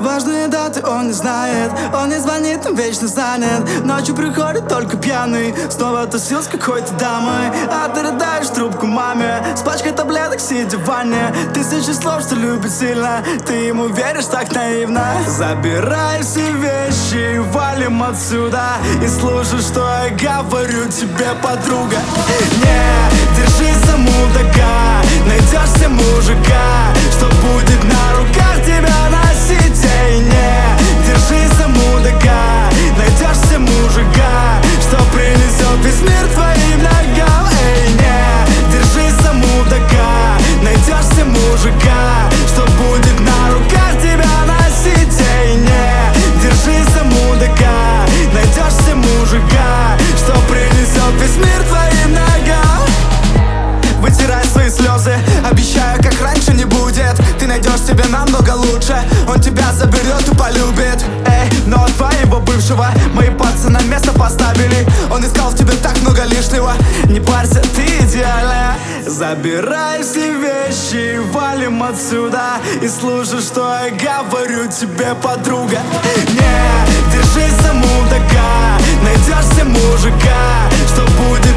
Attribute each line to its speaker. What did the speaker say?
Speaker 1: Важные даты он не знает, он не звонит, он вечно занят. Ночью приходит только пьяный, снова тусил с какой-то дамой. А ты рыдаешь в трубку маме, с пачкой таблеток сидя в ванне. Тысячи слов, что любит сильно, ты ему веришь так наивно. Забирай все вещи и валим отсюда, и слушай, что я говорю тебе, подруга. Не держись за мудака, найдешь себе мужика, что будет на руках тебя носить. Эй, не держись за мудака, найдешь себе мужика, что принесет весь мир твоим ногам. Эй, не держись за мудака, найдешь себе мужика, что будет на руках тебя носить. Эй, не держись за мудака, найдешь себе мужика, что принесет весь мир твоим ногам. Вытирай свои слезы, обещаю, как раньше не будет. Ты найдешь себе намного лучше, он тебя заберет и полюбит. Эй, но твоего бывшего мои пальцы на место поставили. Он искал в тебе так много лишнего, не парься, ты идеальная. Забирай все вещи и валим отсюда, и слушай, что я говорю тебе, подруга. Не держись за мудака, найдешь себе мужика, что будет